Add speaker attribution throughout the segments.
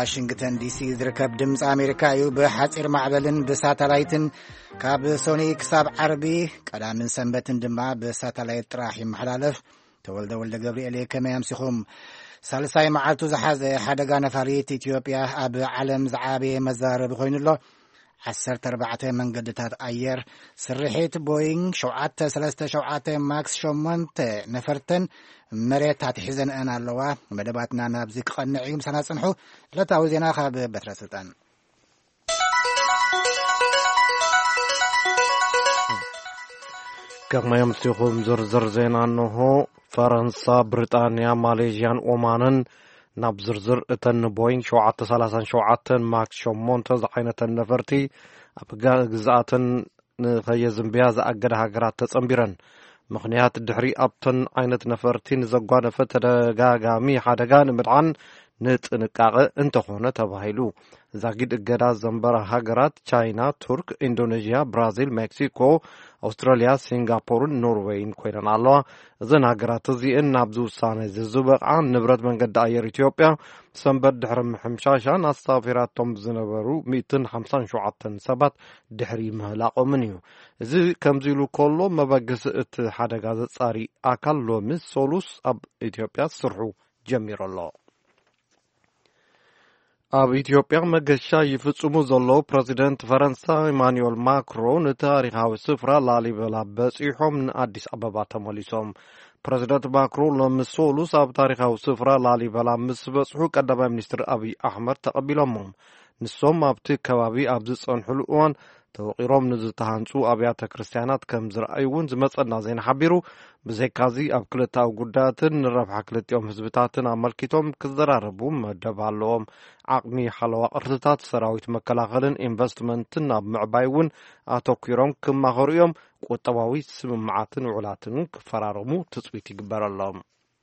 Speaker 1: ዋሽንግተን ዲሲ ዝርከብ ድምፂ ኣሜሪካ እዩ ብሓፂር ማዕበልን ብሳተላይትን ካብ ሶኒ ክሳብ ዓርቢ ቀዳምን ሰንበትን ድማ ብሳተላይት ጥራሕ ይመሓላለፍ ተወልደ ወልደ ገብርኤል ከመይ ኣምሲኹም ሳልሳይ መዓልቱ ዝሓዘ ሓደጋ ነፋሪት ኢትዮጵያ ኣብ ዓለም ዝዓበየ መዛረቢ ኮይኑሎ 14 መንገድታት ኣየር ስርሒት ቦይንግ 737 ማክስ 8 ነፈርተን መሬት ኣትሒዘን ኣለዋ መደባትና ናብዚ ክቐንዕ እዩ ምሳና ጽንሑ ዕለታዊ ዜና ካብ በትረ ስልጣን
Speaker 2: كما يمسيخم زرزر زينان نهو فرنسا بريطانيا ماليزيان اومانن ناب زرزر اتن بوينغ 737 ماكس 8 زعينة نفرتي ابقى غزاتن نخيزن بياز اقد هاقرات تصنبيرن مخنيات الدحري ابتن عينة نفرتي نزقوان فتدقاقامي حدقان مدعان نتنقاق انتخونة تباهيلو زاقيد اقدا زنبر هاقرات چاينا ترك اندونيسيا برازيل مكسيكو أستراليا سنغافورة نرويج كوينان الله زين هاقرات زين نابزو سانة زبق عن نبرد من قد أير إثيوبيا سنبر دحرم حمشاشان السافرات توم زنبرو 250 شعاتن سبات دحري مهلاقو منيو زي كمزيلو كولو مباقس ات حدا غازت ساري أكال لومس سولوس أب إثيوبيا سرحو جمير الله ኣብ ኢትዮጵያ መገሻ ይፍጽሙ ዘለዉ ፕሬዚደንት ፈረንሳ ኢማኑኤል ማክሮን ታሪኻዊ ስፍራ ላሊበላ በጺሖም ንኣዲስ ኣበባ ተመሊሶም ፕሬዚደንት ማክሮን ለምሶሉስ ኣብ ታሪኻዊ ስፍራ ላሊበላ ምስ በጽሑ ቀዳማይ ሚኒስትር አብይ አሕመድ ተቐቢሎሞም ንሶም ኣብቲ ከባቢ ኣብ ዝጸንሑሉ እዋን ተወቂሮም ንዝተሃንጹ ኣብያተ ክርስቲያናት ከም ዝረኣዩውን ዝመጸና ዜና ሓቢሩ ብዘይካዚ ኣብ ክልታዊ ጉዳያትን ንረብሓ ክልቲኦም ህዝብታትን ኣመልኪቶም ክዘራረቡ መደብ ኣለዎም ዓቕሚ ሓለዋ ቅርትታት ሰራዊት መከላኸልን ኢንቨስትመንትን ኣብ ምዕባይ እውን ኣተኲሮም ክማኸሩ እዮም ቁጠባዊ ስምምዓትን ውዕላትን ክፈራረሙ ትጽቢት ይግበረሎም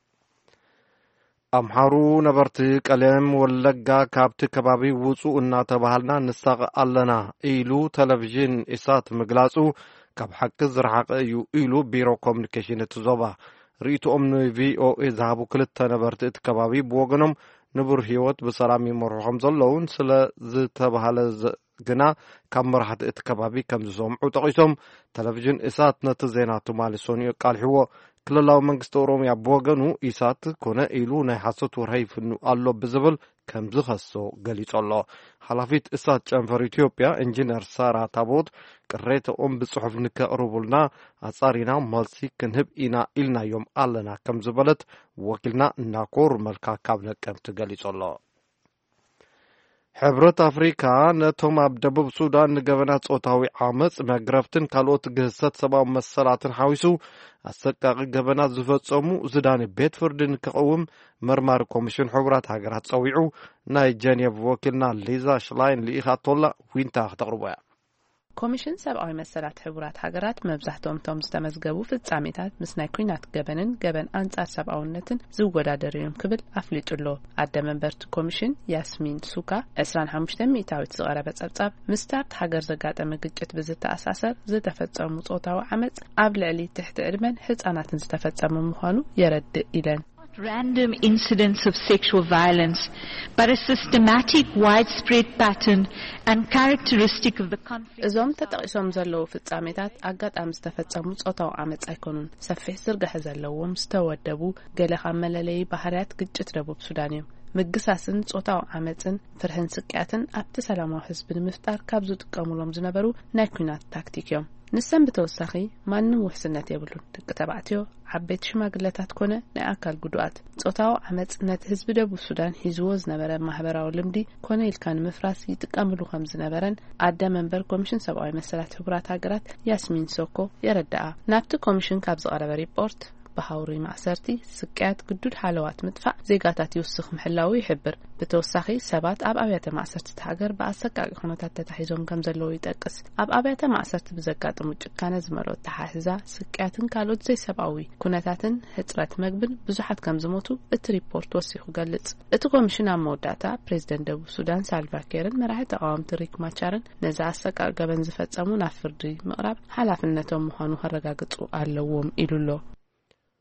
Speaker 2: ኣምሓሩ ነበርቲ ቀለም ወለጋ ካብቲ ከባቢ ውፁእ እናተባሃልና ንሳቕ ኣለና ኢሉ ቴሌቪዥን ኢሳት ምግላጹ ካብ ሓቂ ዝረሓቐ እዩ ኢሉ ቢሮ ኮሙኒኬሽን እቲ ዞባ ርእይቶኦም ንቪኦኤ ዝሃቡ ክልተ ነበርቲ እቲ ከባቢ ብወገኖም ንቡር ህይወት ብሰላም ይመርሑ ከም ዘለውን ስለ ዝተባሃለ ግና ካብ መራሕቲ እቲ ከባቢ ከም ዝሰምዑ ጠቒሶም ቴሌቪዥን ኢሳት ነቲ ዜና ትማሊ ሶኒኡ ቃልሒዎ ክልላዊ መንግስቲ ኦሮሚያ ብወገኑ ኢሳት ኮነ ኢሉ ናይ ሓሶት ወርሒ ይፍኑ ኣሎ ብዝብል ከም ዝኸሶ ገሊጹ ኣሎ ሓላፊት ኢሳት ጨንፈር ኢትዮጵያ ኢንጂነር ሳራ ታቦት ቅሬቶኦም ብጽሑፍ ንከቕርቡልና ኣጻሪና መልሲ ክንህብ ኢና ኢልናዮም ኣለና ከም ዝበለት ወኪልና ናኮር መልካ ካብ ነቀምቲ ገሊጹ ኣሎ ሕብረት አፍሪካ ነቶም ኣብ ደቡብ ሱዳን ንገበናት ጾታዊ ዓመፅ መግረፍትን ካልኦት ግህሰት ሰብኣዊ መሰላትን ሓዊሱ ኣሰቃቂ ገበናት ዝፈጸሙ ዝዳኒ ቤት ፍርድን ክቐውም መርማሪ ኮሚሽን ሕብራት ሃገራት ጸዊዑ ናይ ጀኔቭ ወኪልና ሊዛ ሽላይን ልኢኻቶላ ዊንታ ክተቕርቦ እያ
Speaker 3: ኮሚሽን ሰብኣዊ መሰላት ሕብራት ሃገራት መብዛሕትኦም ቶም ዝተመዝገቡ ፍጻሜታት ምስ ናይ ኩናት ገበን አንጻር ሰብኣውነትን ዝወዳደሩ እዮም ክብል ኣፍሊጡሎ ኣደ መንበርቲ ኮሚሽን ያስሚን ሱካ 25 ሚእታዊት ዝቐረበ ጸብጻብ ምስታርት ሃገር ዘጋጠመ ግጭት ብዝተኣሳሰር ዝተፈጸሙ ጾታዊ ዓመፅ ኣብ ልዕሊ ትሕቲ ዕድመን ህጻናትን ዝተፈጸሙ ምዃኑ የረድእ ኢለን
Speaker 4: Random incidents of sexual violence, but a systematic, widespread pattern and characteristic of the conflict.
Speaker 3: እዞም ተጠቂሶም ዘለዉ ፍጻሜታት ኣጋጣሚ ዝተፈጸሙ ጾታዊ ዓመፅ ኣይኮኑን ሰፊሕ ዝርግሕ ዘለዎም ዝተወደቡ ገለ ካብ መለለዪ ባህርያት ግጭት ደቡብ ሱዳን እዮም ምግሳስን ጾታዊ ዓመፅን ፍርሕን ስቅያትን ኣብቲ ሰላማዊ ህዝቢ ንምፍጣር ካብ ዝጥቀሙሎም ዝነበሩ ናይ ኩናት ታክቲክ እዮም ንሰን ብተወሳኺ ማንም ውሕስነት የብሉን ደቂ ተባዕትዮ ዓበይቲ ሽማግለታት ኮነ ናይ ኣካል ጉዱኣት ጾታዊ ዓመፅ ነቲ ህዝቢ ደቡብ ሱዳን ሒዝዎ ዝነበረ ማሕበራዊ ልምዲ ኮነ ኢልካ ንምፍራስ ይጥቀምሉ ከም ዝነበረን ኣደ መንበር ኮሚሽን ሰብኣዊ መሰላት ሕብራት ሃገራት ያስሚን ሶኮ የረድኣ ናብቲ ኮሚሽን ካብ ዝቐረበ ሪፖርት በሃውሪ ማዕሰርቲ ስቅያት ግዱድ ሓለዋት ምጥፋእ ዜጋታት ይውስኽ ምሕላዊ ይሕብር ብተወሳኺ ሰባት ኣብ ኣብያተ ማዕሰርቲ ሃገር ብኣሰቃቂ ኩነታት ተታሒዞም ከም ዘለዉ ይጠቅስ ኣብ ኣብያተ ማዕሰርቲ ብዘጋጥሙ ጭካነ ዝመልኦ ተሓሕዛ ስቅያትን ካልኦት ዘይሰብኣዊ ኩነታትን ህፅረት መግብን ብዙሓት ከም ዝሞቱ እቲ ሪፖርት ወሲኹ ገልጽ እቲ ኮሚሽን ኣብ መወዳእታ ፕሬዚደንት ደቡብ ሱዳን ሳልቫኪርን መራሒ ተቃዋምቲ ሪክ ማቻርን ነዚ ኣሰቃቂ ገበን ዝፈጸሙ ናብ ፍርዲ ምቕራብ ሓላፍነቶም ምዃኑ ከረጋግጹ ኣለዎም ኢሉሎ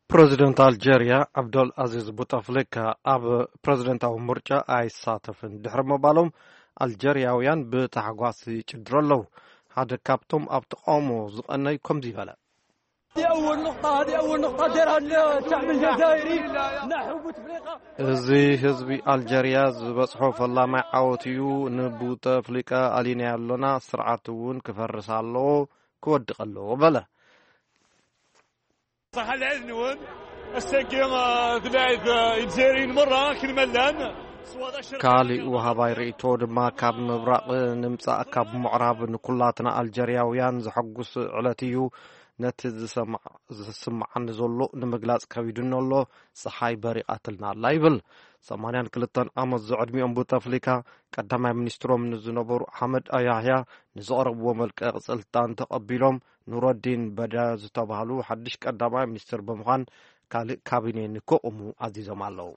Speaker 2: ፕሬዚደንት አልጄሪያ አብዶል አዚዝ ቡታፍሊካ ኣብ ፕሬዚደንታዊ ምርጫ ኣይሳተፍን ድሕሪ ምባሎም አልጄሪያውያን ብታሕጓስ ይጭድሩ ኣለዉ ሓደ ካብቶም ኣብ ተቃውሞ ዝቐነይ ከምዚ ይበለ
Speaker 5: هذه أول نقطة ديرها الشعب الجزائري نحو بوتفليقة
Speaker 2: እዚ ህዝቢ አልጄሪያ ዝበፅሖ ፈላማይ ዓወትዩ ንቡተፍሊቃ ኣሊና ያለና ስርዓት እውን ክፈርስ ኣለዎ ክወድቕ ኣለዎ በለ
Speaker 6: صح العنون السجن ذلاعب الجزائريين مرة كلمة لان
Speaker 2: ካሊእ ወሃባይ ርእቶ ድማ ካብ ምብራቕ ንምፃእ ካብ ምዕራብ ንኩላትና አልጄሪያውያን ዘሐጉስ ዕለት እዩ ነቲ ዝስማዓኒ ዘሎ ንምግላጽ ከቢድን ኣሎ ፀሓይ በሪቓትልና ኣላ ይብል 82 ዓመት ዝዕድሚኦም ቡተፍሊካ ቀዳማይ ሚኒስትሮም ንዝነበሩ አሕመድ አያህያ ንዘቕረብዎ መልቀቕ ስልጣን ተቐቢሎም ኑረዲን በዳ ዝተባህሉ ሓድሽ ቀዳማይ ሚኒስትር ብምዃን ካልእ ካቢኔ ንክቕሙ ኣዚዞም ኣለዉ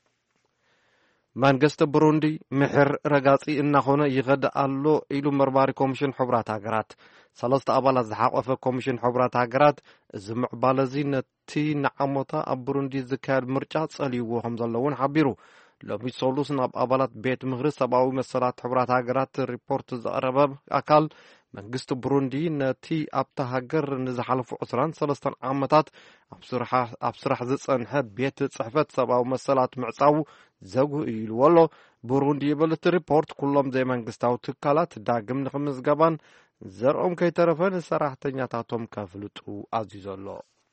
Speaker 2: መንግስቲ ብሩንዲ ምሕር ረጋጺ እናኾነ ይኸድ ኣሎ ኢሉ መርማሪ ኮሚሽን ሕብራት ሃገራት ሰለስተ ኣባላት ዝሓቆፈ ኮሚሽን ሕብራት ሃገራት እዚ ምዕባለ እዚ ነቲ ንዓመታ ኣብ ብሩንዲ ዝካየድ ምርጫ ጸልይዎ ከም ዘለውን ሓቢሩ ሎሚ ሰሉስ ናብ ኣባላት ቤት ምክሪ ሰብኣዊ መሰላት ሕብራት ሃገራት ሪፖርት ዘቕረበ ኣካል መንግስቲ ብሩንዲ ነቲ ኣብታ ሃገር ንዝሓለፉ 23 ዓመታት ኣብ ስራሕ ዝጸንሐ ቤት ጽሕፈት ሰብኣዊ መሰላት ምዕጻው ዘጉህ ኢልዎ ኣሎ ብሩንዲ ይብል እቲ ሪፖርት ኩሎም ዘይመንግስታዊ ትካላት ዳግም ንኽምዝገባን ዘርኦም ከይተረፈን ሰራሕተኛታቶም ከፍልጡ ኣዚዙ ኣሎ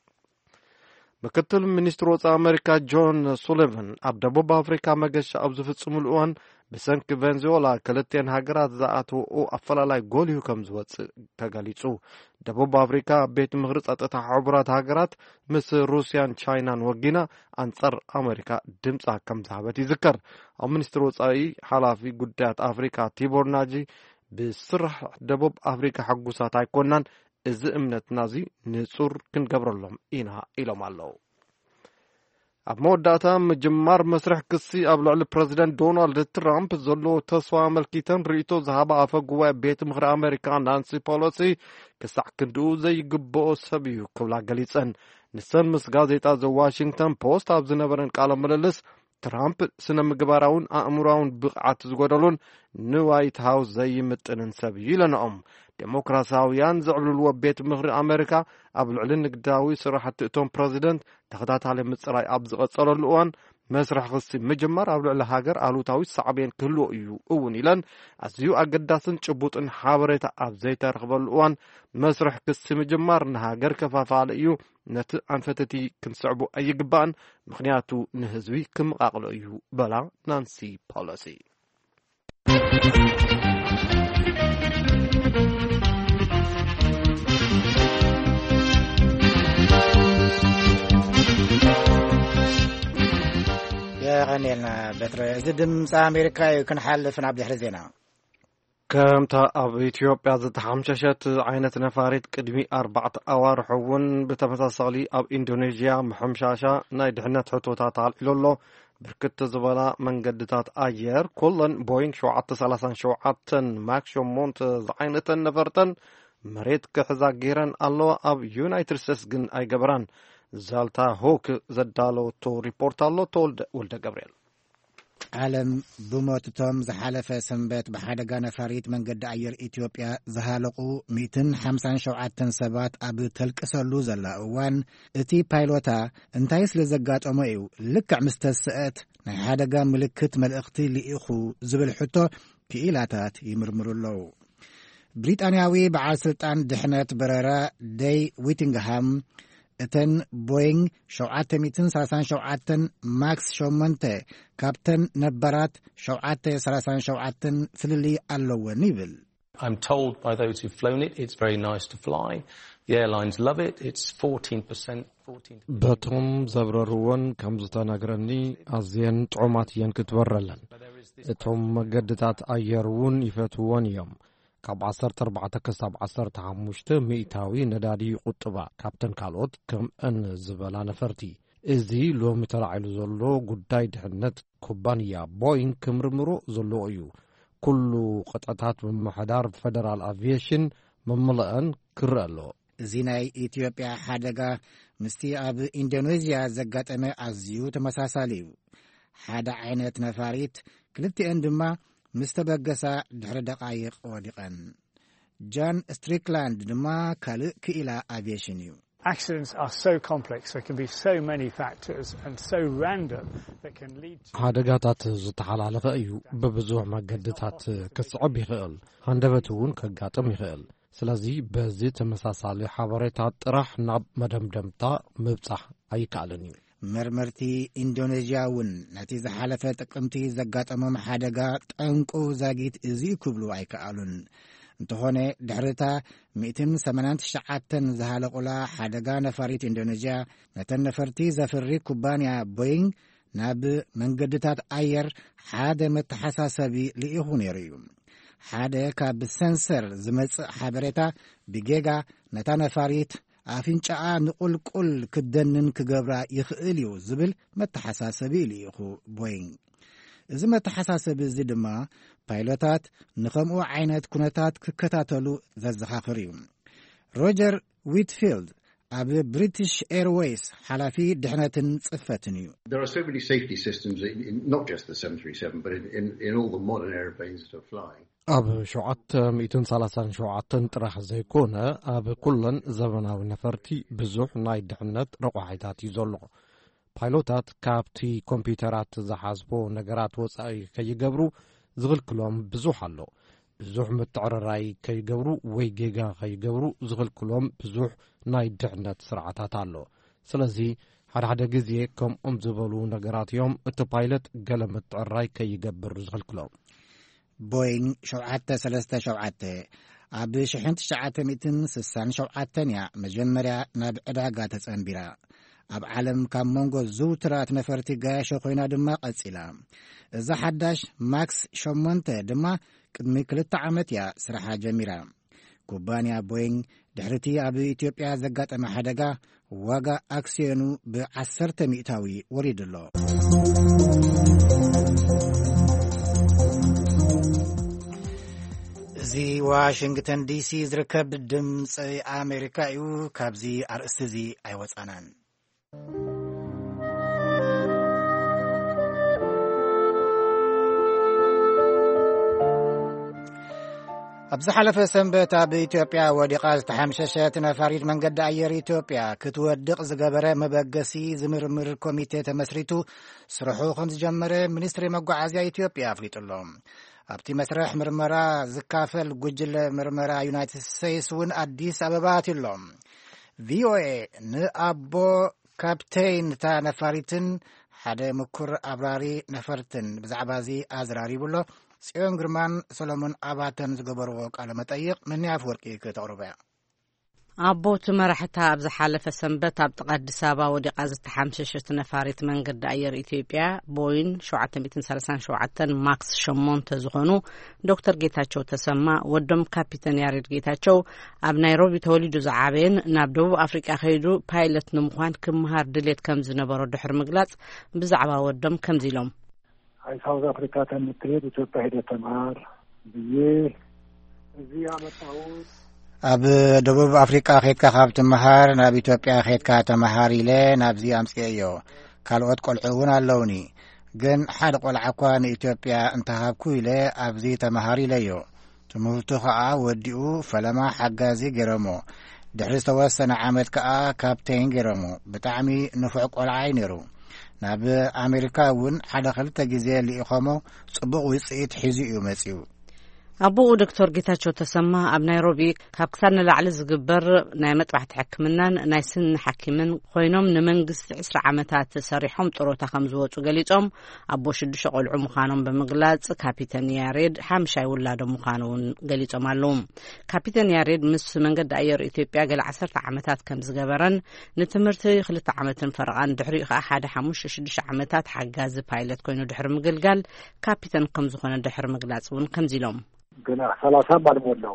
Speaker 2: ምክትል ሚኒስትር ወፃኢ ኣሜሪካ ጆን ሱሊቨን ኣብ ደቡብ ኣፍሪካ መገሻ ኣብ ዝፍጽምሉ እዋን ብሰንኪ ቬንዙዌላ ክልቴን ሃገራት ዝኣተውኡ ኣፈላላይ ጎልዩ ከም ዝወፅእ ተገሊጹ ደቡብ ኣፍሪካ ቤት ምክሪ ጸጥታ ሕቡራት ሃገራት ምስ ሩስያን ቻይናን ወጊና ኣንጻር ኣሜሪካ ድምጻ ከም ዝሃበት ይዝከር ኣብ ሚኒስትር ወፃኢ ሓላፊ ጉዳያት ኣፍሪካ ቲቦር ናጂ ብስራሕ ደቡብ ኣፍሪካ ሕጉሳት ኣይኮናን እዚ እምነትና እዚ ንጹር ክንገብረሎም ኢና ኢሎም ኣለዉ ኣብ መወዳእታ ምጅማር መስርሕ ክሲ ኣብ ልዕሊ ፕረዚደንት ዶናልድ ትራምፕ ዘለዎ ተስፋ መልኪተን ርእቶ ዝሃባ ኣፈ ጉባኤ ቤት ምክሪ ኣሜሪካ ናንሲ ፖሎሲ ክሳዕ ክንድኡ ዘይግብኦ ሰብ እዩ ክብላ ገሊፀን ንሰን ምስ ጋዜጣ ዘ ዋሽንግተን ፖስት ኣብ ዝነበረን ቃለ ምልልስ ትራምፕ ስነ ምግባራውን ኣእምሮውን ብቕዓት ዝጎደሉን ንዋይት ሃውስ ዘይምጥንን ሰብ እዩ ኢለንኦም ዴሞክራሲያውያን ዝዕብልልዎ ቤት ምክሪ ኣሜሪካ ኣብ ልዕሊ ንግዳዊ ስራሕቲ እቶም ፕረዚደንት ተኸታታሊ ምፅራይ ኣብ ዝቐጸለሉ እዋን መስርሕ ክሲ ምጅማር ኣብ ልዕሊ ሃገር ኣሉታዊ ሳዕቤን ክህልዎ እዩ እውን ኢለን ኣዝዩ ኣገዳስን ጭቡጥን ሓበሬታ ኣብ ዘይተረኽበሉ እዋን መስርሕ ክሲ ምጅማር ንሃገር ከፋፋለ እዩ ነቲ ኣንፈተቲ ክንስዕቡ ኣይግባእን ምክንያቱ ንህዝቢ ክመቓቕሎ እዩ በላ ናንሲ ፖሎሲ
Speaker 1: غنيلنا بتر زدم أمريكا يكون حل في نبض حرزينا
Speaker 2: ከምታ ኣብ ኢትዮጵያ ዝተሓምሸሸት ዓይነት ነፋሪት ቅድሚ 4 ኣዋር ሕውን ብተመሳሳሊ ኣብ ኢንዶኔዥያ ምሕምሻሻ ናይ ድሕነት ሕቶታት ኣልዒሉሎ ብርክት ዝበላ መንገድታት ኣየር ኩለን ቦይንግ 737 ማክስ 8 ዝዓይነተን ነፈርተን መሬት ክሕዛ ገይረን ኣለዋ ኣብ ዩናይትድ ስቴትስ ግን ኣይገበራን ዛልታ ሆክ ዘዳለወቶ ሪፖርት ኣሎ ተወልደ ገብርኤል
Speaker 1: ዓለም ብሞትቶም ዝሓለፈ ሰንበት ብሓደጋ ነፋሪት መንገዲ ኣየር ኢትዮጵያ ዝሃለቁ 157 ሰባት ኣብ ተልቅሰሉ ዘላ እዋን እቲ ፓይሎታ እንታይ ስለ ዘጋጠሞ እዩ ልክዕ ምስ ተስአት ናይ ሓደጋ ምልክት መልእኽቲ ልኢኹ ዝብል ሕቶ ክኢላታት ይምርምሩ ኣለዉ ብሪጣንያዊ በዓል ስልጣን ድሕነት በረራ ዴይ ዊቲንግሃም እተን ቦይንግ 737 ማክስ 8 ካብተን ነበራት 737 ፍልሊ ኣለወን ይብል
Speaker 7: I'm told by those who've flown it, it's very nice to fly. The airlines love it. It's 14%.
Speaker 2: በቶም ዘብረሩወን ከም ዝተነግረኒ ኣዝየን ጥዑማት እየን ክትበረለን እቶም መገድታት ኣየር እውን ይፈትዎን እዮም ካብ 14 ክሳብ 15 ሚእታዊ ነዳዲ ቁጥባ ካብተን ካልኦት ከምአን ዝበላ ነፈርቲ እዚ ሎሚ ተላዒሉ ዘሎ ጉዳይ ድሕነት ኩባንያ ቦይንግ ክምርምሮ ዘሎ እዩ ኩሉ ቅጥዕታት ብምሕዳር ፌደራል አቪዬሽን መምልአን ክረአ ኣሎ
Speaker 1: እዚ ናይ ኢትዮጵያ ሓደጋ ምስቲ ኣብ ኢንዶኔዥያ ዘጋጠመ ኣዝዩ ተመሳሳሊ እዩ ሓደ ዓይነት ነፋሪት ክልቲአን ድማ ምስ ተበገሳ ድሕሪ ደቃይቕ ወዲቐን ጃን ስትሪክላንድ ድማ ካልእ ክኢላ አቪዬሽን እዩ
Speaker 8: Accidents are so complex, there can be so many factors and so random that can lead to
Speaker 2: ሓደጋታት ዝተሓላለኸ እዩ በብዙሕ መገድታት ክስዕብ ይኽእል ሃንደበት እውን ከጋጥም ይኽእል ስለዚ በዚ ተመሳሳሊ ሓበሬታት ጥራሕ ናብ መደምደምታ ምብጻሕ ኣይከኣልን እዩ
Speaker 1: መርመርቲ ኢንዶኔዥያ እውን ነቲ ዝሓለፈ ጥቅምቲ ዘጋጠሞም ሓደጋ ጠንቁ ዛጊት እዚ ክብሉ ኣይከኣሉን እንተኾነ ድሕርታ 189 ዝሃለቁላ ሓደጋ ነፋሪት ኢንዶኔዥያ ነተን ነፈርቲ ዘፍሪ ኩባንያ ቦይንግ ናብ መንገድታት ኣየር ሓደ መተሓሳሰቢ ልኢኹ ነይሩ እዩ ሓደ ካብ ሰንሰር ዝመጽእ ሓበሬታ ብጌጋ ነታ ነፋሪት ኣፍንጫኣ ንቁልቁል ክደንን ክገብራ ይኽእል እዩ ዝብል መተሓሳሰቢ ልኢኹ ቦይንግ እዚ መተሓሳሰቢ እዚ ድማ ፓይሎታት ንኸምኡ ዓይነት ኩነታት ክከታተሉ ዘዘኻኽር እዩ ሮጀር ዊትፊልድ ኣብ ብሪቲሽ ኤርዌይስ ሓላፊ ድሕነትን ጽፈትን እዩ
Speaker 9: There are so many safety systems not just the 737 but in all the modern airplanes that are flying
Speaker 2: ኣብ 737 ጥራሕ ዘይኮነ ኣብ ኩለን ዘመናዊ ነፈርቲ ብዙሕ ናይ ድሕነት ረቋሒታት እዩ ዘሎ ፓይሎታት ካብቲ ኮምፒውተራት ዝሓዝቦ ነገራት ወጻኢ ከይገብሩ ዝኽልክሎም ብዙሕ ኣሎ ብዙሕ ምትዕርራይ ከይገብሩ ወይ ጌጋ ከይገብሩ ዝኽልክሎም ብዙሕ ናይ ድሕነት ስርዓታት ኣሎ ስለዚ ሓደ ግዜ ከምኦም ዝበሉ ነገራት እዮም እቲ ፓይለት ገለ ምትዕርራይ ከይገብር ዝኽልክሎም
Speaker 1: ቦይንግ 737 ኣብ 1967 እያ መጀመርያ ናብ ዕዳጋ ተጸንቢራ ኣብ ዓለም ካብ መንጎ ዝውትራት ነፈርቲ ጋያሾ ኮይና ድማ ቀጺላ እዛ ሓዳሽ ማክስ 8 ድማ ቅድሚ 2 ዓመት እያ ስራሓ ጀሚራ ኩባንያ ቦይንግ ድሕርቲ ኣብ ኢትዮጵያ ዘጋጠመ ሓደጋ ዋጋ ኣክስዮኑ ብ10 ሚእታዊ ወሪድሎ እዚ ዋሽንግተን ዲሲ ዝርከብ ድምፂ ኣሜሪካ እዩ ካብዚ ኣርእስቲ እዚ ኣይወፃናን ኣብ ዝሓለፈ ሰንበት ኣብ ኢትዮጵያ ወዲቓ ዝተሓምሸሸት ነፋሪት መንገዲ ኣየር ኢትዮጵያ ክትወድቕ ዝገበረ መበገሲ ዝምርምር ኮሚቴ ተመስሪቱ ስርሑ ከም ዝጀመረ ሚኒስትሪ መጓዓዝያ ኢትዮጵያ ኣፍሊጡሎ ኣብቲ መስርሕ ምርመራ ዝካፈል ጉጅለ ምርመራ ዩናይትድ ስቴትስ እውን ኣዲስ ኣበባ ኣትሎም ቪኦኤ ንኣቦ ካፕቴን እታ ነፋሪትን ሓደ ምኩር ኣብራሪ ነፈርትን ብዛዕባ እዚ ኣዝራሪቡሎ ጽዮን ግርማን ሰሎሞን ኣባተን ዝገበርዎ ቃለ መጠይቕ ምንያ ኣፈወርቂ ከተቕርበ
Speaker 10: ኣቦት መራሕታ ኣብ ዝሓለፈ ሰንበት ኣብ ጥቃ ኣዲስ ኣበባ ወዲቓ ዝተሓምሸሸት ነፋሪት መንገዲ ኣየር ኢትዮጵያ ቦይንግ 737 ማክስ 8 ዝኾኑ ዶክተር ጌታቸው ተሰማ ወዶም ካፒተን ያሬድ ጌታቸው ኣብ ናይሮቢ ተወሊዱ ዝዓበየን ናብ ደቡብ ኣፍሪቃ ከይዱ ፓይለት ንምዃን ክምሃር ድሌት ከም ዝነበሮ ድሕሪ ምግላጽ ብዛዕባ ወዶም ከምዚ ኢሎም
Speaker 8: ሳውዝ አፍሪካ ተምትሄድ ኢትዮጵያ ሄደህ ተምሃር ብዬ እዚ ኣመጣሁት
Speaker 1: ኣብ ደቡብ ኣፍሪቃ ኸይድካ ካብ ትምሃር ናብ ኢትዮጵያ ኸይድካ ተምሃር ኢለ ናብዚ ኣምጽእዮ ካልኦት ቆልዑ እውን ኣለውኒ ግን ሓደ ቆልዓ እኳ ንኢትዮጵያ እንተሃብኩ ኢለ ኣብዚ ተምሃር ኢለዮ ትምህርቱ ከዓ ወዲኡ ፈለማ ሓጋዚ ገይረሞ ድሕሪ ዝተወሰነ ዓመት ከዓ ካፕቴን ገይረሞ ብጣዕሚ ንፉዕ ቆልዓ ነይሩ ናብ ኣሜሪካ እውን ሓደ 2 ግዜ ልኢኾሞ ጽቡቕ ውጽኢት ሒዙ እዩ መጺኡ
Speaker 10: ኣቦኡ ዶክተር ጌታቸው ተሰማ ኣብ ናይሮቢ ካብ ክሳብ ንላዕሊ ዝግበር ናይ መጥባሕቲ ሕክምናን ናይ ስኒ ሓኪምን ኮይኖም ንመንግስቲ 20 ዓመታት ሰሪሖም ጥሮታ ከም ዝወጹ ገሊጾም ኣቦ 6 ቆልዑ ምዃኖም ብምግላጽ ካፒተን ያሬድ 5 ውላዶም ምዃኖም ገሊጾም ኣለዉ ካፒተን ያሬድ ምስ መንገዲ ኣየር ኢትዮጵያ ገለ 10 ዓመታት ከም ዝገበረን ንትምህርቲ 2 ዓመትን ፈረቓን ድሕሪኡ ከዓ ሓደ 5-6 ዓመታት ሓጋዚ ፓይለት ኮይኑ ድሕሪ ምግልጋል ካፒተን ከም ዝኾነ ድሕሪ ምግላጽ እውን ከምዚ ኢሎም
Speaker 8: ገና 30 ባልሞላው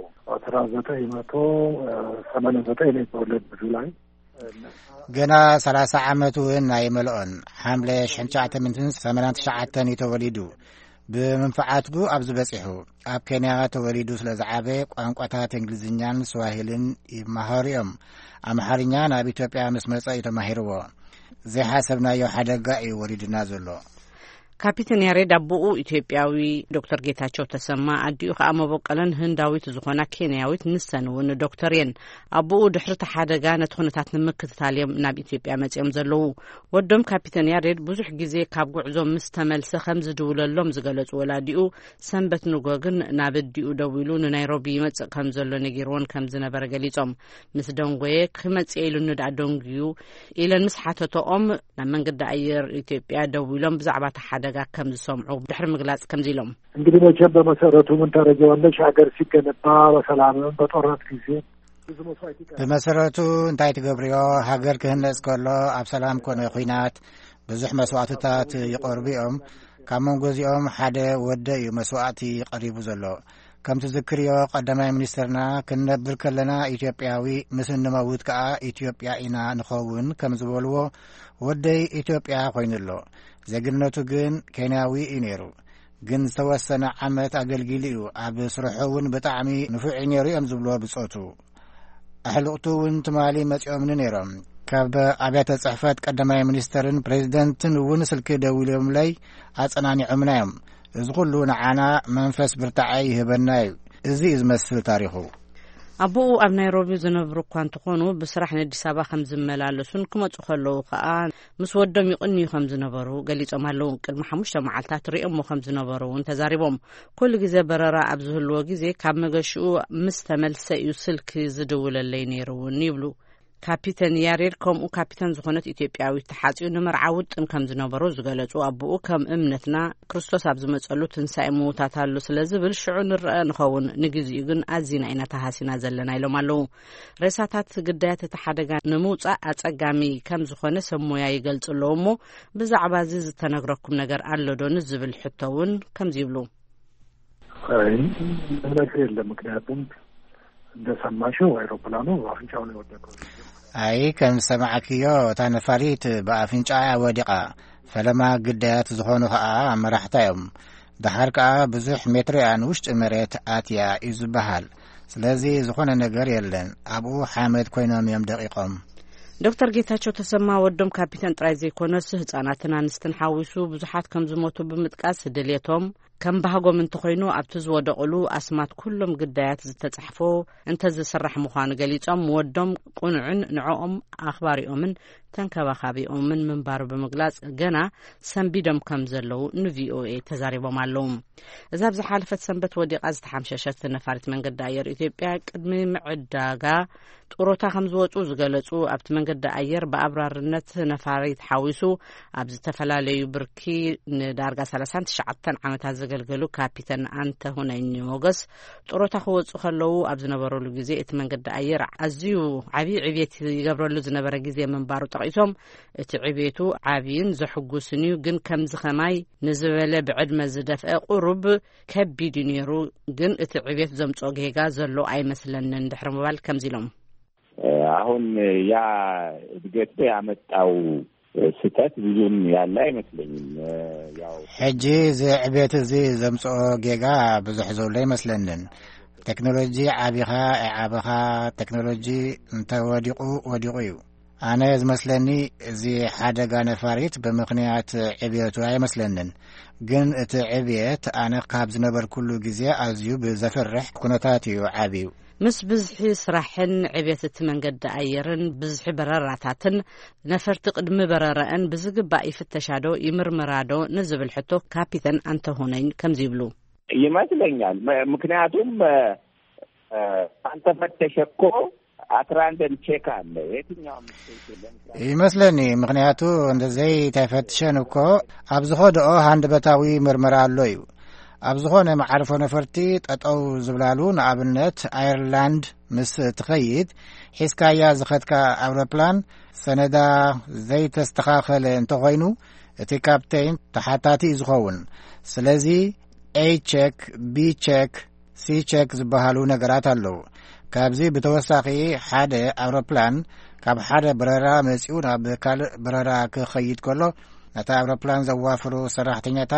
Speaker 8: 1989 ላይ ተወለደ በጁላይ
Speaker 1: ገና 30 ዓመቱ እና የመልኦን ሐምሌ 1989 የተወለዱ ብምንፍዓቱ ኣብ ዝበፂሑ ኣብ ኬንያ ተወሊዱ ስለ ዝዓበ ቋንቋታት እንግሊዝኛን ስዋሂልን ይመሃሩ እዮም። ኣምሓርኛ ናብ ኢትዮጵያ ምስ መጸ ተማሂርዎ ዘይሓሰብናዮ ሓደጋ እዩ ወሪድና ዘሎ።
Speaker 10: ካፒተን ያሬድ አቡኡ ኢትዮጵያዊ ዶክተር ጌታቸው ተሰማ አዲኡ ከዓ መበቀለን ህንዳዊት ዝኾና ኬንያዊት ንሰንውን ዶክተርን አቡኡ ድሕርቲ ሓደጋ ነቲ ኩነታት ንምክትታልዮም ናብ ኢትዮጵያ መጽኦም ዘለው ወዶም ካፒተን ያሬድ ብዙሕ ግዜ ካብ ጉዕዞ ምስ ተመልሰ ከም ዝድውለሎም ዝገለጹ ወላዲኡ ሰንበት ንጎግን ናብ ዲኡ ደዊሉ ንናይሮቢ ይመጽእ ከም ዘሎ ነጊርዎን ከም ዝነበረ ገሊጾም ምስ ደንጎየ ክመጽእ ኢሉ ንዳ ደንጉዩ ኢለን ምስ ሓተቶኦም ናብ መንገዲ ኣየር ኢትዮጵያ ደዊሎም ብዛዕባ ተሓደጋ ከም ዝሰምዑ ድሕሪ ምግላጽ ከም ዚሎም
Speaker 11: እንግዲህ መቼም በመሰረቱ ምን ታረጀዋለሽ ሀገር ሲገነባ በሰላም በጦርነት ጊዜ
Speaker 1: በመሰረቱ እንታይ ትገብሪዮ ሀገር ክህነጽ ከሎ ኣብ ሰላም ኮነ ኩናት ብዙሕ መስዋዕትታት ይቀርቢኦም ካብ መንጎዚኦም ሓደ ወደ እዩ መስዋዕቲ ቀሪቡ ዘሎ ከም ትዝክርዮ ቀዳማይ ሚኒስትርና ክንነብር ከለና ኢትዮጵያዊ ምስ እንመውት ከዓ ኢትዮጵያ ኢና ንኸውን ከም ዝበልዎ ወደይ ኢትዮጵያ ኮይኑሎ ዘግነቱ ግን ኬንያዊ እዩ ነይሩ ግን ዝተወሰነ ዓመት ኣገልጊሉ እዩ ኣብ ስርሑ እውን ብጣዕሚ ንፉዕ ነይሩ እዮም ዝብሎ ብጾቱ ኣሕልቕቱ እውን ትማሊ መጽኦምን ነይሮም ካብ ኣብያተ ጽሕፈት ቀዳማይ ሚኒስትርን ፕሬዚደንትን እውን ስልኪ ደውሎም ላይ ኣጸናኒዖምና እዮም እዚ ኩሉ ንዓና መንፈስ ብርታዓይ ይህበና እዩ እዚ ዝመስል ታሪኹ
Speaker 10: አቡኡ ኣብ ናይሮቢ ዝነብሩ እኳ እንትኾኑ ብስራሕ ንአዲስ አበባ ከም ዝመላለሱን ክመጹ ከለዉ ከዓ ምስ ወዶም ይቕንዩ ከም ዝነበሩ ገሊጾም ኣለዉ ቅድሚ 5 መዓልታት ሪኦም ከም ዝነበሩ ተዛሪቦም ኩሉ ግዜ በረራ ኣብ ዝህልዎ ግዜ ካብ መገሽኡ ምስ ተመልሰ እዩ ስልኪ ዝድውለለይ ነይሩን ይብሉ ካፒተን ያሬድ ከምኡ ካፒተን ዝኾነት ኢትዮጵያዊት ተሓጺኡ ንመርዓ ውጥን ከም ዝነበሩ ዝገለጹ አቡኡ ከም እምነትና ክርስቶስ ኣብ ዝመጸሉ ትንሳኤ ምውታት ኣሎ ስለዝብል ሽዑ ንርአ ንኸውን ንግዚኡ ግን ኣዚና ኢና ተሃሲና ዘለና ኢሎም ኣለዉ ሬሳታት ግዳያት ተሓደጋ ንምውጻእ ኣጸጋሚ ከም ዝኾነ ሰሞያ ይገልጽ ኣለዎ እሞ ብዛዕባ እዚ ዝተነግረኩም ነገር ኣሎ ዶ ንዝብል ሕቶውን ከም ዝብሉ
Speaker 11: ነገር የለም ምክንያቱም እንደሰማሽው አይሮፕላኑ አፍንጫው ነው የወደቀው
Speaker 1: አይ ከም ሰማዕክዮ ታነፋሪት በአፍንጫ ወዲቃ ፈለማ ግዳያት ዝኾኑ ከዓ መራሕታዮም ድሓር ከዓ ብዙሕ ሜትርያን ውሽጢ መሬት ኣትያ ይዝበሃል ስለዚ ዝኾነ ነገር የለን ኣብኡ ሓመድ ኮይኖም እዮም ደቂቆም
Speaker 10: ዶክተር ጌታቸው ተሰማ ወዶም ካፒተን ጥራይ ዘይኮነስ ህጻናትን አንስትን ሓዊሱ ብዙሓት ከም ዝሞቱ ብምጥቃስ ድሌቶም ከም ባህጎም እንተኮይኑ ኣብቲ ዝወደቕሉ ኣስማት ኩሎም ግዳያት ዝተጻሕፎ እንተዝስራሕ ምዃኑ ገሊጾም ወዶም ቁኑዕን ንዕኦም ኣኽባሪኦምን ተንከባኻቢኦምን ምንባሩ ብምግላጽ ገና ሰንቢዶም ከም ዘለው ንቪኦኤ ተዛሪቦም ኣለዉ እዛ ብዝሓለፈት ሰንበት ወዲቓ ዝተሓምሸሸት ነፋሪት መንገዲ ኣየር ኢትዮጵያ ቅድሚ ምዕዳጋ ጡሮታ ከም ዝወፁ ዝገለጹ ኣብቲ መንገዲ ኣየር ብኣብራርነት ነፋሪት ሓዊሱ ኣብ ዝተፈላለዩ ብርኪ ንዳርጋ 39 ዓመታት ዘገልገሉ ካፒተን አንተ ሁነኝ ሞገስ ጡሮታ ክወፁ ከለዉ ኣብ ዝነበረሉ ግዜ እቲ መንገዲ ኣየር ኣዝዩ ዓብዪ ዕብየት ይገብረሉ ዝነበረ ግዜ ምንባሩ ጠቂሶም እቲ ዕብየቱ ዓብይን ዘሕጉስን እዩ ግን ከምዚ ኸማይ ንዝበለ ብዕድመ ዝደፍአ ቁሩብ ከቢድ ነይሩ ግን እቲ ዕብየት ዘምጽኦ ጌጋ ዘሎ ኣይመስለንን ድሕሪ ምባል ከምዚ ኢሎም
Speaker 12: አሁን ያ እድገት ያመጣው ስተት ብዙም ያለ አይመስለኝም ያው
Speaker 1: ሕጂ ዝዕብየት እዚ ዘምጽኦ ጌጋ ብዙሕ ዘሎ ይመስለንን ቴክኖሎጂ ዓቢኻ ዓቢኻ ቴክኖሎጂ እንተወዲቁ ወዲቁ እዩ ኣነ ዝመስለኒ እዚ ሓደጋ ነፋሪት ብምኽንያት ዕብየቱ ኣይመስለንን ግን እቲ ዕብየት ኣነ ካብ ዝነበርኩሉ ግዜ ኣዝዩ ብዘፍርሕ ኩነታት እዩ ዓብዩ ምስ ብዝሒ ስራሕን ዕብየት እቲ መንገዲ ኣየርን ብዝሒ በረራታትን ነፈርቲ ቅድሚ በረራን ብዝግባእ ይፍተሻዶ ይምርመራዶ ንዝብል ሕቶ ካፒተን አንተ ሆነኝ ከምዚ ይብሉ
Speaker 12: ይመስለኛል ምክንያቱም አንተ ፈተሸኮ አትራንደን ቼክ አለ የትኛው
Speaker 1: ይመስለኒ ምክንያቱ እንደዘይ ተፈትሸን እኮ ኣብ ዝኸደኦ ሃንደበታዊ ምርመራ ኣሎ እዩ ኣብ ዝኾነ መዓርፎ ነፈርቲ ጠጠው ዝብላሉ ንኣብነት ኣየርላንድ ምስ ትኸይድ ሒስካያ ዝኸድካ ኣውሮፕላን ሰነዳ ዘይተስተኻኸለ እንተኾይኑ እቲ ካፕቴን ተሓታቲ ዝኸውን ስለዚ ኤ ቼክ ቢ ቼክ ሲ ቼክ ዝበሃሉ ነገራት ኣለዉ ካብዚ ብተወሳኺ ሓደ ኣውሮፕላን ካብ ሓደ በረራ መጺኡ ናብ ካልእ በረራ ክኸይድ ከሎ ነታ ኣውሮፕላን ዘዋፍሩ ሰራሕተኛታት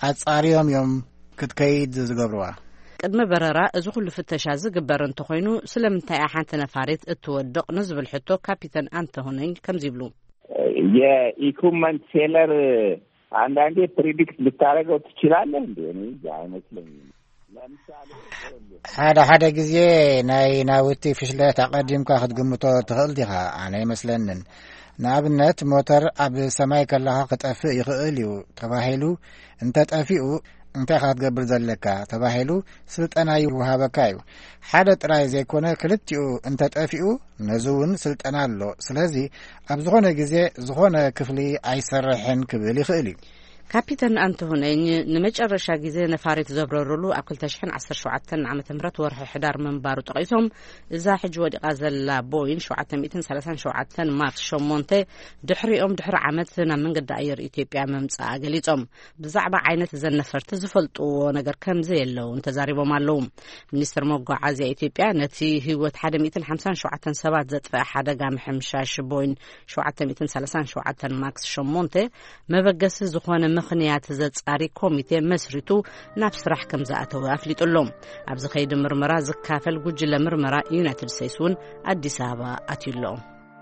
Speaker 1: ኣጻሪዮም እዮም ክትከይድ ዝገብርዋ
Speaker 10: ቅድመ በረራ እዚ ኩሉ ፍተሻ ዝግበር እንተኮይኑ ስለምንታይ ሓንቲ ነፋሪት እትወድቕ ንዝብል ሕቶ ካፒተን አንቶሆነኝ ከምዚ ይብሉ
Speaker 12: የኢኩመንት ሴለር አንዳንዴ ፕሪዲክት ልታረገው ትችላለህ እንዴ? እኔ አይመስለኝም። ለምሳሌ
Speaker 1: ሓደ ግዜ ናይ ናውቲ ፍሽለት አቀዲምካ ክትግምቶ ትኽእል ዲኻ ኣነ ይመስለንን ንኣብነት ሞተር ኣብ ሰማይ ከላኻ ክጠፍእ ይኽእል እዩ ተባሂሉ እንተጠፊኡ እንታይ ክትገብር ዘለካ ተባሂሉ ስልጠና ይወሃበካ እዩ ሓደ ጥራይ ዘይኮነ ክልቲኡ እንተጠፊኡ ነዚ እውን ስልጠና ኣሎ ስለዚ ኣብ ዝኾነ ግዜ ዝኾነ ክፍሊ ኣይሰርሕን ክብል ይኽእል እዩ
Speaker 10: ካፒተን አንቶሆነኝ ንመጨረሻ ጊዜ ነፋሪት ዘብረሩሉ ኣብ 2017 ዓመተ ምህረት ወርሒ ሕዳር መንባሩ ጠቂሶም እዛ ሕጂ ወዲቃ ዘላ ቦይን 737 ማክስ 8 ድሕሪኦም ድሕሪ ዓመት ናብ መንገዲ ኣየር ኢትዮጵያ መምጻእ ገሊጾም ብዛዕባ ዓይነት ዘነፈርቲ ዝፈልጥዎ ነገር ከምዚ የለው እንተዛሪቦም ኣለው ሚኒስትር መጓዓዝያ ኢትዮጵያ ነቲ ህይወት 157 ሰባት ዘጥፍአ ሓደጋ ምሕምሻሽ ቦይን 737 ማክስ 8 መበገሲ ዝኾነ ምኽንያት ዘጻሪ ኮሚቴ መስሪቱ ናብ ስራሕ ከም ዝኣተወ ኣፍሊጡሎም ኣብዚ ከይዲ ምርመራ ዝካፈል ጉጅለ ምርመራ ዩናይትድ ስቴትስ እውን ኣዲስ ኣበባ ኣትዩሎም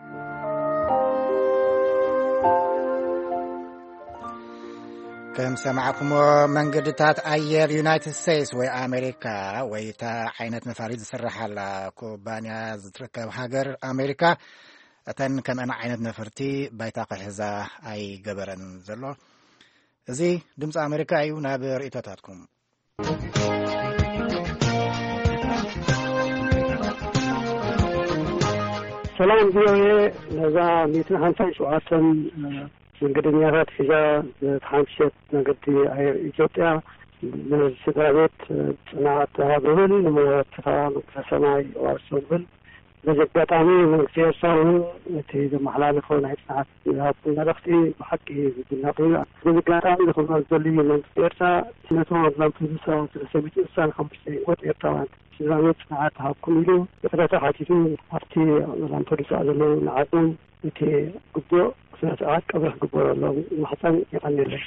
Speaker 1: ከም ሰማዕኩሞ መንገድታት ኣየር ዩናይትድ ስቴትስ ወይ ኣሜሪካ ወይ ታ ዓይነት ነፋሪት ዝስራሓላ ኩባንያ ዝትርከብ ሃገር ኣሜሪካ እተን ከምአን ዓይነት ነፈርቲ ባይታ ክሕዛ ኣይገበረን ዘሎ እዚ ድምፂ ኣሜሪካ እዩ ናብ ርእይቶታትኩም
Speaker 11: ሰላም ቪኦኤ ነዛ 157 መንገደኛታት ሒዛ ተሓንሸት መንገዲ ኣየር ኢትዮጵያ ስድራ ቤት ጽናዓት ተባብልን ንሞተታ ሰማይ ዋርሶ ብል በዘጋጣሚ መንግስቲ ኤርትራውን እቲ ዘመሓላለፈው ናይ ጽናዓት መልእኽቲ ብሓቂ ዝናቕዩ በዘጋጣሚ ዝኽበር ዘልዩ መንግስቲ ኤርትራ ነቶም ኣድላምቱ ዝሰበ 395 ኤርትራውያን ስድራ ቤት ጽናዓት ተሃብኩም ኢሉ ብዕለታ ሓቲቱ ኣብቲ ኣድላምቱ ዝሰበ ዘለዉ ንዓዶም እቲ ግቡእ ስነ ስርዓት ቀብሪ ክግበረሎም ማሕፀን ይቐኒለን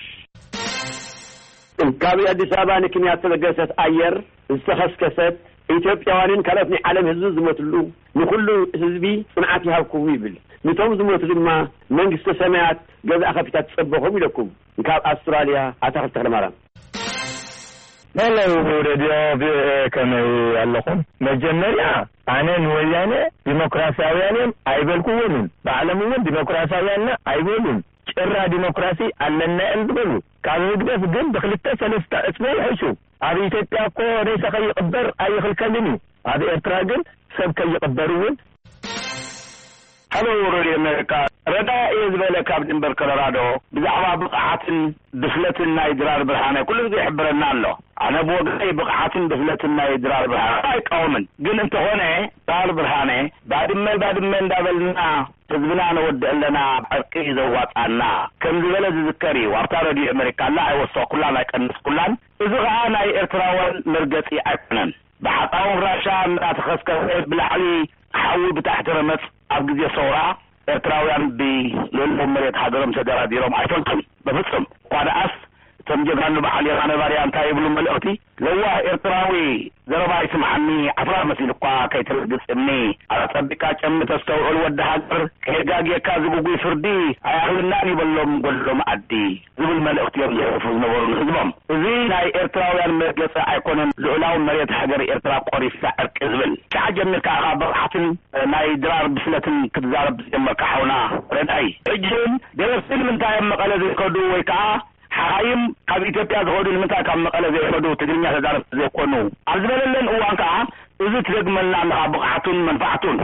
Speaker 13: ካብ አዲስ አበባ ንክንያት ተለገሰት አየር ዝተኸስከሰት ኢትዮጵያውያንን ካልኦት ናይ ዓለም ህዝቢ ዝሞትሉ ንኩሉ ህዝቢ ጽንዓት ይሃብኩም ይብል ንቶም ዝሞት ድማ መንግስቲ ሰማያት ገዛ ካፒታት ጽበኹም ኢለኩም ካብ ኣውስትራልያ ኣታኽልቲ ተክለማርያም
Speaker 14: ሄሎ ሬድዮ ከመይ ኣለኹም መጀመርያ ኣነ ንወያነ ዲሞክራሲያውያንን ኣይበልኩዎምን ብዓለም እውን ዲሞክራሲያውያንና ኣይበሉን ጭራ ዲሞክራሲ ኣለና እንብሉ ካብ ህግደፍ ግን ብክልተ ሰለስተ እጽበ ይሕሹ ኣብ ኢትዮጵያ እኮ ሬሳ ከይቕበር ኣይኽልከልን እዩ ኣብ ኤርትራ ግን ሰብ ከይቕበሩውን ሃሎ ሬድዮ ኣሜሪካ ረዳ እየ ዝበለ ካብ ድንበር ኮሎራዶ ብዛዕባ ብቕዓትን ድፍለትን ናይ ድራር ብርሃነ ኩሉ ግዜ ይሕብረና ኣሎ ኣነ ብወገነይ ብቕዓትን ድፍለትን ናይ ድራር ብርሃነ ኣይቃወምን ግን እንተኾነ ድራር ብርሃነ ባድመ እንዳበልና ህዝብና ነወድእ ኣለና ዕርቂ ዘዋጣና ከም ዝበለ ዝዝከር እዩ ኣብታ ሬድዮ ኣሜሪካ ላ ኣይወስኦ ኩላን ኣይቀንስ ኩላን እዚ ከዓ ናይ ኤርትራውያን መርገፂ ኣይኮነን ብሓጣውን ራሻ እናተኸስከሰ ብላዕሊ ሓዊ ብታሕቲ ረመፅ ኣብ ግዜ ሰውራ ኤርትራውያን ብልዕሊ መሬት ሃገሮም ተደራዲሮም ኣይፈልጡም በፍጹም ኳድኣስ ተምጀጋኑ በዓል የራነ ባርያ እንታይ ይብሉ መልእኽቲ ለዋህ ኤርትራዊ ዘረባ ይስምዓኒ ዓፍራ መሲል እኳ ከይትርግጽኒ ኣጸቢቃ ጨም ተስተውዕል ወዲ ሃገር ከሄጋጌካ ዝብጉይ ፍርዲ ኣያኽልናን ይበሎም ጎሎም ዓዲ ዝብል መልእኽቲ እዮም ዝሕርፉ ዝነበሩ ንህዝቦም እዚ ናይ ኤርትራውያን መርገፂ ኣይኮነን ልዑላዊ መሬት ሃገር ኤርትራ ቆሪፍካ ዕርቂ ዝብል ሻዕ ጀሚርካ ኻ ብቕዓትን ናይ ድራር ብስለትን ክትዛረብ ዝጀመርካ ሓውና ረዳይ ሕጂን ደረስቲ ንምንታይ ኣብ መቐለ ዘይከዱ ወይ ከዓ ሓይም ኣብ ኢትዮጵያ ዝኸዱ ንምንታይ ካብ መቐለ ዘይኸዱ ትግርኛ ተዛረብቲ ዘይኮኑ ኣብ ዝበለለን እዋን ከዓ እዚ ትደግመና ኣለኻ ብቕዓቱን መንፋዕቱን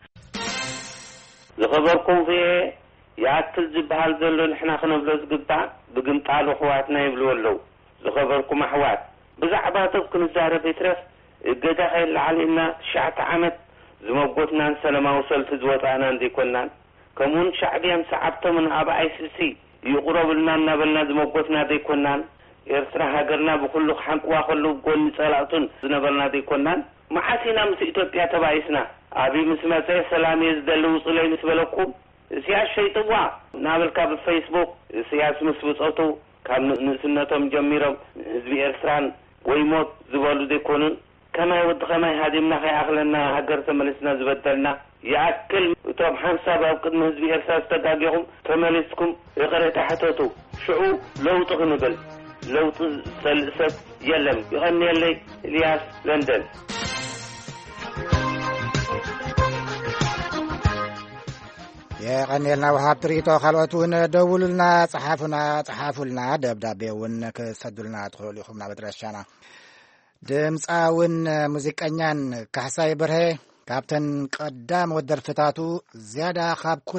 Speaker 15: ዝኸበርኩም ያክል ዝበሃል ዘሎ ንሕና ክነብሎ ዝግባእ ብግምጣሉ ኣሕዋትና ይብልዎ ኣለዉ ዝኸበርኩም ኣሕዋት ብዛዕባ ሰብ ክንዛረብ ይትረፍ እገዳ ከየላዓልና 9 ዓመት ዝመጎትናን ሰላማዊ ሰልፊ ዝወጣናን ዘይኮናን ከምኡውን ሻዕብያን ሰዓብቶምን ኣብ ኣይሲሲ ይቁረብልና እናበልና ዝመጎትና ዘይኮናን ኤርትራ ሃገርና ብኩሉ ሓንቅዋ ከሉ ጎኒ ጸላእቱን ዝነበርና ዘይኮናን መዓሲና ምስ ኢትዮጵያ ተባይስና ኣብይ ምስ መፀ ሰላም የዝደልው ጽለይ ምስ በለኩም ሲያስ ሸይጥዋ ናበልካ ብፌስቡክ ሲያስ ምስ ብፆቱ كان نسنتهم جميرهم حزب إرسران ويموت زبالو دي كونن كما يود كما هادمنا خي أخلنا هجر تملسنا زبدلنا يأكل توم حنساب أو قد حزب إرسال استداقيهم تملسكم يقرأ تحتوتو شعو لو تغنبل لو تسلسل يلم يغني اللي إلياس لندن
Speaker 1: يغنيلنا وهاب تريتو خلوتون دولنا صحافنا دبدابيون كسدلنا ادخلوا لكم بدرشانا دمصاون موزيقኛን ካሕሳይ በርሄ ካፕተን ቀዳም ወደርፍታቱ زياده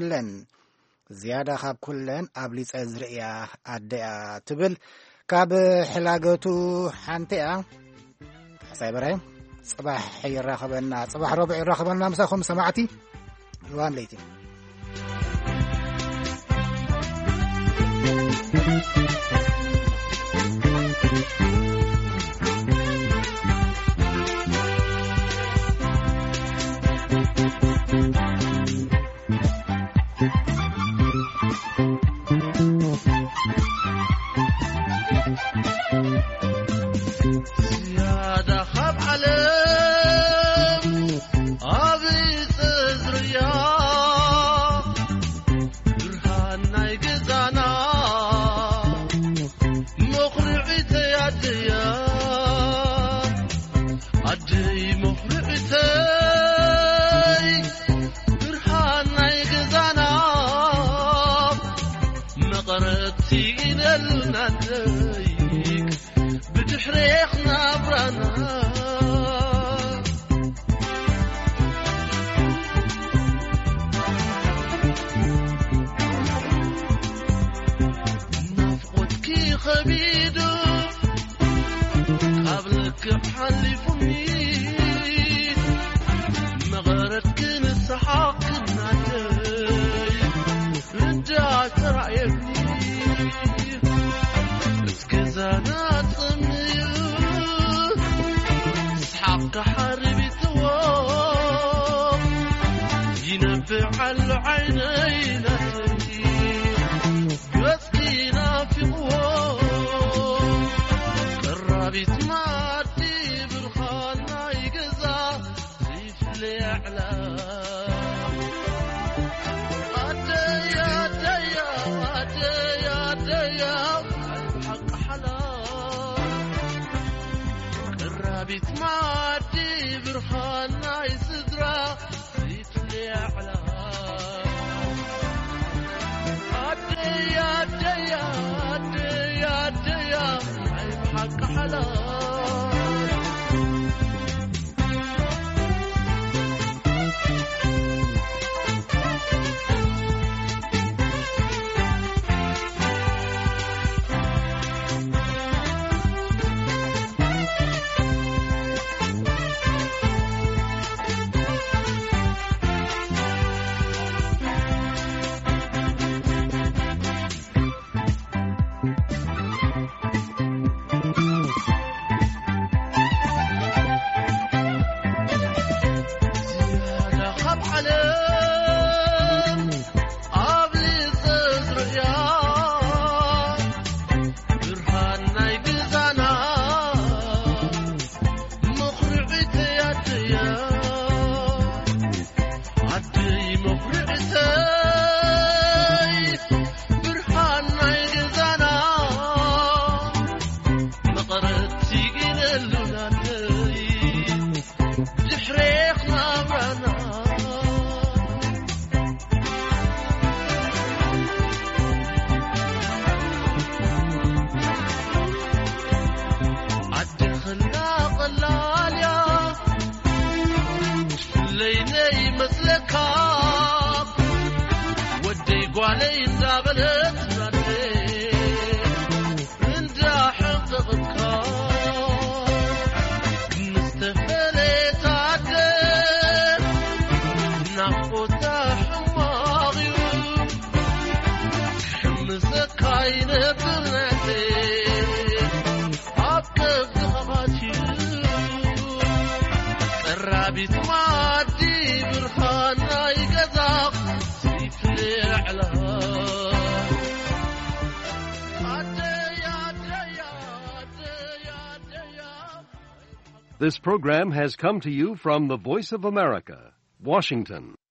Speaker 1: خاب كلن ابليص ازريا اديا تبل ካብ حلاغቱ ሓንቲያ ካሕሳይ በርሄ صباح يراخبنا صباح ربع يراخبنا مساكم سمعتي وان ليتي
Speaker 16: زيادة خاب علم أبي تزريا برهان نايقزانا مخرعتي عدي مخرعتي برهان نايقزانا مقرتي للناديك بتحريقنا برانا نفقدكي خبيدو قبلك بحلفني مغرتك نسحاق النادي رجعت رأيبني اسكزانات اسحاق حربي تواب ينفع العينين يسقينا في قوام قربت مادي بالخانة يقزا زيف الإعلام بيت معدي برخانة يسدرا زيت اللي أعلى عدي عيب حق حلال
Speaker 17: This program has come to you from the Voice of America, Washington.